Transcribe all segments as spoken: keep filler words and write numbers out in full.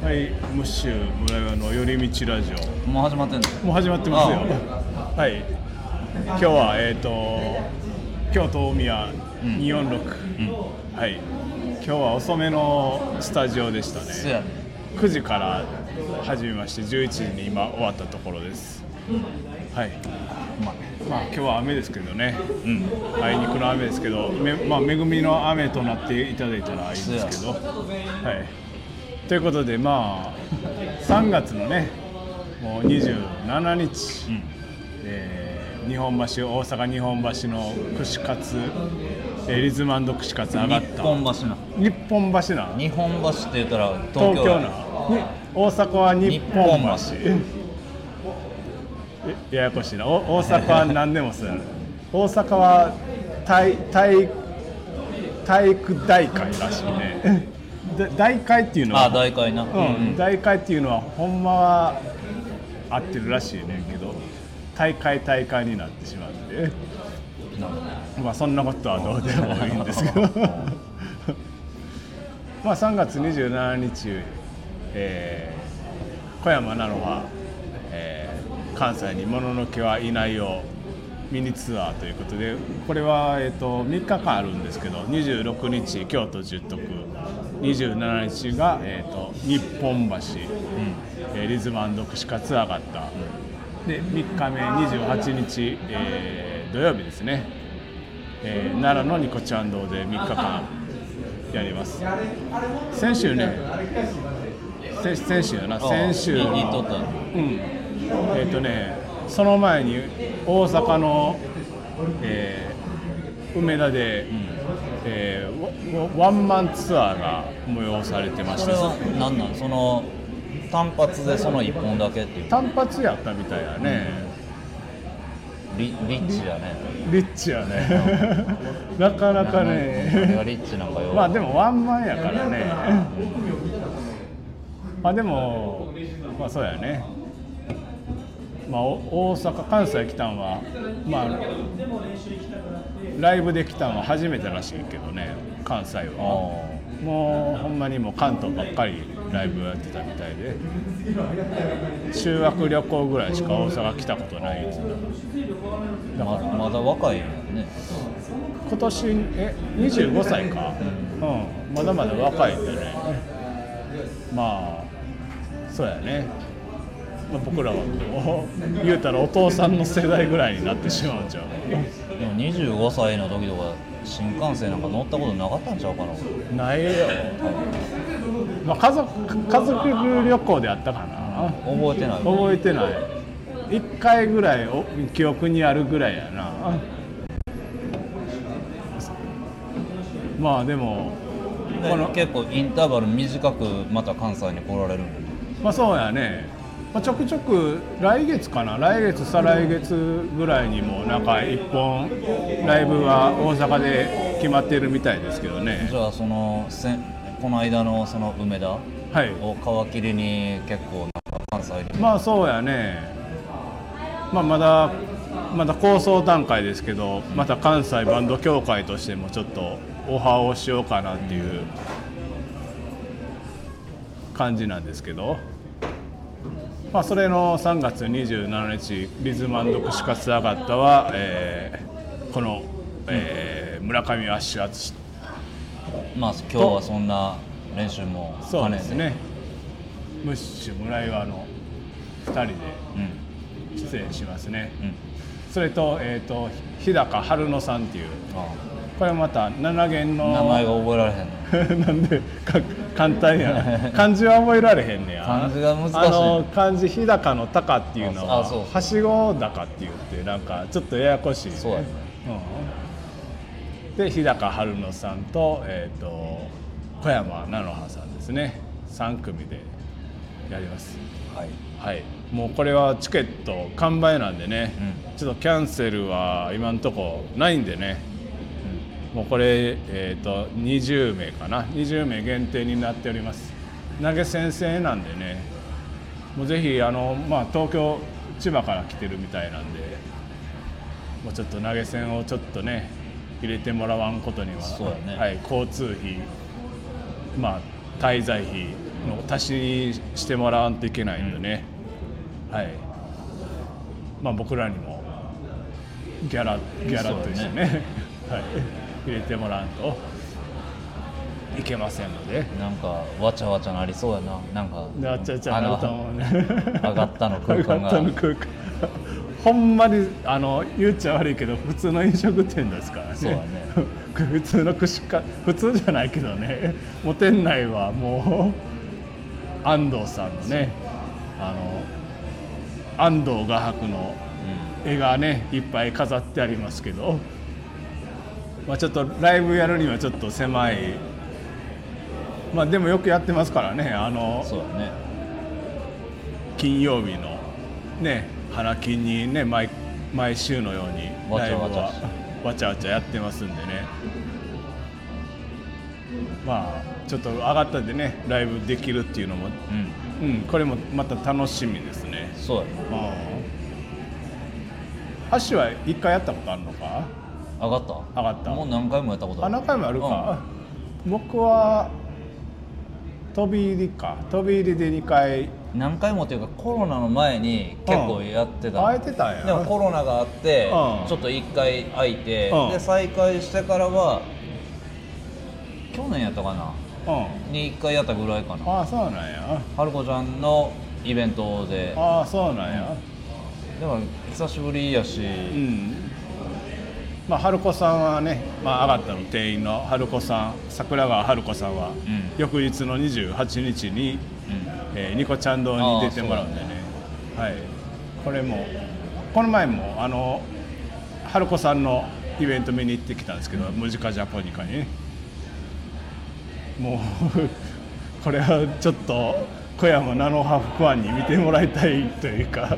はい、ムッシュ村山の寄り道ラジオもう始まってんの？ もう始まってますよ。はい、今日はえっ、ー、と京都大宮によんろく、うんうん、はい、今日は遅めのスタジオでしたね。 やねくじから始めましてじゅういちじに今終わったところです。はい。まあ、まあ、今日は雨ですけどね、うん、あいにくの雨ですけど、めまあ、恵みの雨となっていただいたらいいんですけど、はい。ということで、まあ、さんがつのね、もうにじゅうしちにち、うんえー、日本橋、大阪日本橋の串カツ、えー、リズム&串カツ上がった。 日本橋な。 日本橋な。 日本橋って言ったら東京、 東京な。大阪は日本橋。ややこしいな。大阪は何でもそうやな。大阪は体体体育大会らしいね。大会っていうのは、 あ、大会な、うんうん、大会っていうのはほんまは合ってるらしいねんけど、大会大会になってしまって、まあそんなことはどうでもいいんですけどまあさんがつにじゅうしちにち、えー、小山菜乃葉、えー、関西にもののけはいないよミニツアーということで、これは、えー、とみっかかんあるんですけど、にじゅうろくにち京都十徳、にじゅうしちにちが、えー、と日本橋、うんえー、リズム&串カツ上がった、うん、でみっかめにじゅうはちにち、えー、土曜日ですね、えー、奈良のニコちゃん堂でみっかかんやります。先週ね先, 先週やな先週の言っとった、 うんえっ、ー、とねその前に大阪の、えー、梅田で、うんえー、ワンマンツアーが催されてました。 それは何なん？その単発でそのいっぽんだけっていう？ 単発やったみたいやね、 うん、リ, リッチやねリッチやねなかなかねリッチなんかよ。 まあでもワンマンやからねまあでもまあそうやね。まあ、大阪、関西来たんは、まあ、ライブで来たんは初めてらしいけどね、関西は。もうほんまにもう関東ばっかりライブやってたみたいで、修学旅行ぐらいしか大阪来たことないだからまだ若いよね。 今年えにじゅうごさいか、うんうん、まだまだ若いんでね。まあそうやね。まあ、僕らはこう言うたらお父さんの世代ぐらいになってしまうんちゃう。 でもにじゅうごさいの時とか新幹線なんか乗ったことなかったんちゃうかな。 ないよ、まあ、家族家族旅行であったかな、 うん、覚えてない覚えてないいっかいぐらい記憶にあるぐらいやな。まあでもこの結構インターバル短くまた関西に来られる。 まあそうやね。まあ、ちょくちょく来月かな来月再来月ぐらいにもなんかいっぽんライブは大阪で決まってるみたいですけどね。 じゃあそのせこの間のその梅田を皮切りに結構なんか関西に。 まあそうやね。まあまだまだ構想段階ですけど、また関西バンド協会としてもちょっとオファーをしようかなっていう感じなんですけど。まあ、それのさんがつにじゅうしちにちリズム&串カツ上がったは、えー、この、えー、村上アッシュ淳まあ今日はそんな練習も兼ねて。 そうですね。ムッシュ村岩のふたりで出演しますね、うんうん、それと、えーと日高春乃さんっていう、ああこれまたななげんの名前が覚えられへんのなんでか簡単やな漢字は覚えられへんねや。 漢字が難しい。 あの漢字日高の高っていうのははしご高って言ってなんかちょっとややこしい、ね、 そうやね、 うん、で日高春乃さんと、えー、と小山菜乃葉さんですね。さんくみでやります。はい、はい、もうこれはチケット完売なんでね、うん、ちょっとキャンセルは今のとこないんでね、もうこれ、えー、とにじゅうめいかなにじゅうめい限定になっております。投げ先生なんでね、もうぜひあの、まあ、東京千葉から来てるみたいなんで、もうちょっと投げ銭をちょっとね入れてもらわんことには、 そうやね、 はい、交通費、まあ、滞在費の足しにしてもらわんといけないのでね、うん、はい、まあ、僕らにもギャラギャラとしてね、ねはい、入れてもらわんといけませんので、 なんかわちゃわちゃなりそうやな、なんかわちゃわちゃなると思うね上がったの空間が上がったの空間ほんまにあの言っちゃ悪いけど普通の飲食店ですからね。 そうだね普通の串か普通じゃないけどね、もう店内はもう安藤さんのね、あの安藤画伯の絵がねいっぱい飾ってありますけど、まあ、ちょっとライブやるにはちょっと狭い、まあでもよくやってますからね、あのそうだね、 金曜日のね花金にね 毎, 毎週のようにライブはわちゃわちゃやってますんでね、まあちょっと上がったんでねライブできるっていうのも、うん、うん、これもまた楽しみですね。 そうやね、 ハッシュはいっかいやったことあるのか。 上がった上がった。 もう何回もやったことある。 あ、何回もあるか、うん、僕は飛び入りか飛び入りでにかい、 何回もっていうかコロナの前に結構やってた、 うん、やってたんや。 でもコロナがあって、うん、ちょっといっかい空いて、うん、で再開してからは去年やったかな、うん、にいっかいやったぐらいかな。 ああ、そうなんや。 春子ちゃんのイベントで。 ああ、そうなんや、 うん、でも久しぶりやし、うん、 まあ、春子さんはね、まあ、上がったの店員の春子さん、桜川春子さんは、うん、翌日のにじゅうはちにちに、うん、えー、ニコちゃん堂に出てもらうんでね、はい、これもこの前もあの春子さんのイベント見に行ってきたんですけど、うん、ムジカジャポニカにね、もうこれはちょっと小山菜の葉ファンに見てもらいたいというか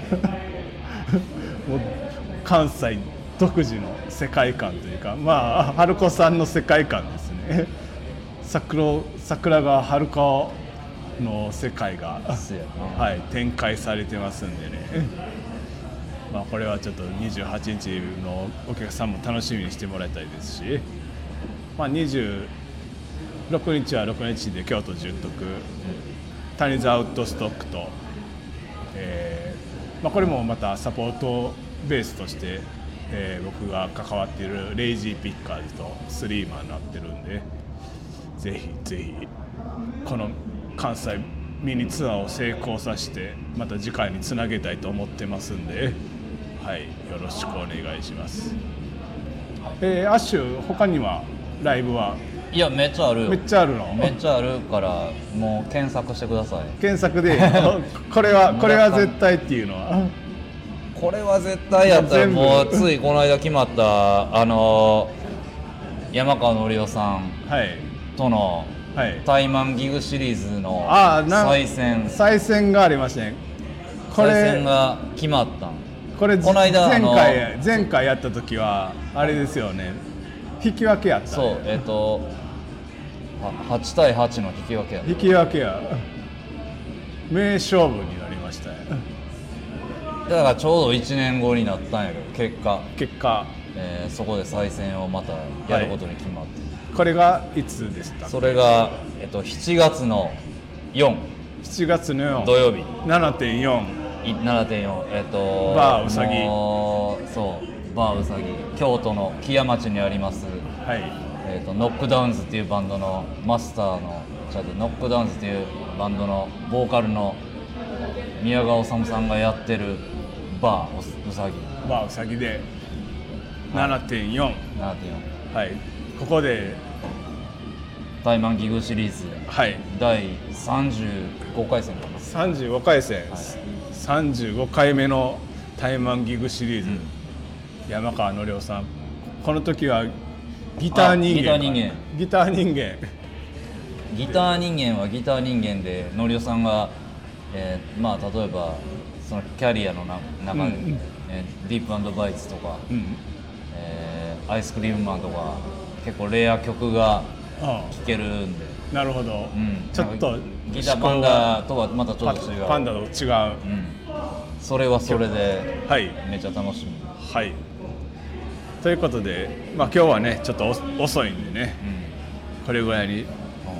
もう関西独自の世界観というか、まあ春子さんの世界観ですね。桜桜川春子の世界が、はい、展開されてますんでね、まあ、これはちょっとにじゅうはちにちのお客さんも楽しみにしてもらいたいですし、まあ、にじゅうろくにちはろくにちで京都十徳、タニーズアウトストックと、えーまあ、これもまたサポートベースとして、えー、僕が関わっているレイジーピッカーズとスリーマンになってるんで、ぜひぜひこの関西ミニツアーを成功させてまた次回につなげたいと思ってますんで、はい、よろしくお願いします。えー、アッシュ他にはライブは？ いや、めっちゃあるよ。 めっちゃあるの？ めっちゃあるからもう検索してください。 検索でこれはこれは絶対っていうのはこれは絶対やったらもうついこの間決まったあの山川のりおさんとのタイマンギグシリーズの再戦再戦がありましたね。 これ再戦が決まったん。 これこの間前回前回やった時はあれですよね、引き分けやった、ね、 そうえっ、ー、とはちたいはちの引き分けやった。 引き分けや名勝負になりましたね。 だからちょうどいちねんごになったんやけど結果結果、 えー、そこで再戦をまたやることに決まって、はい、 これがいつでした？ それが、えっと、しちがつのよん、 しちがつのよん土曜日ななてんよんななてんよん、えっとバーうさぎ、 そうバーうさぎ、京都の木屋町にあります、はい、えっと、ノックダウンズっていうバンドのマスターのちゃんとノックダウンズっていうバンドのボーカルの宮川治さんがやってるバーうさぎバーうさぎで ななてんよん、 ななてんよん、 はい、ここでタイマンギグシリーズ、はい、だいさんじゅうごかい戦かな。 さんじゅうごかい戦、はい、さんじゅうごかいめのタイマンギグシリーズ、うん、山川のりおさん、この時はギター人間、ギター人間ギター人間はギター人間で、のりおさんが、えー、まあ例えばそのキャリアの中で、うん、えー、ディープ&バイツとか、うん、えー、アイスクリームマンとか結構レア曲が聴けるんで。 なるほど、うん、ちょっとギターパンダとはまたちょっと違う、 パンダと違う、うん、 それはそれでめっちゃ楽しみ、 はい、ということで、まあ、今日はねちょっと遅いんでね、うん、これぐらいに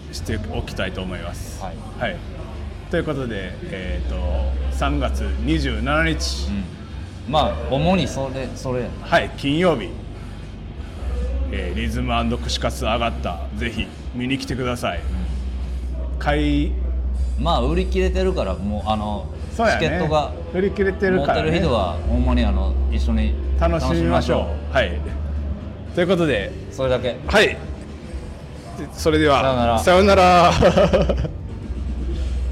しておきたいと思います。 はい、 はい、ということで、えー、とさんがつにじゅうしちにち、 うん、まあ主にそれそれはい金曜日、えー、リズム&串カツ上がった、ぜひ見に来てください。うん、買いまあ売り切れてるからもうあのそうやね、 チケットが売り切れてるから、ね、 持ってる人はほんまにあの一緒に楽しみましょう。はい、ということでそれだけ。 はい、それではさようなら。 さようなら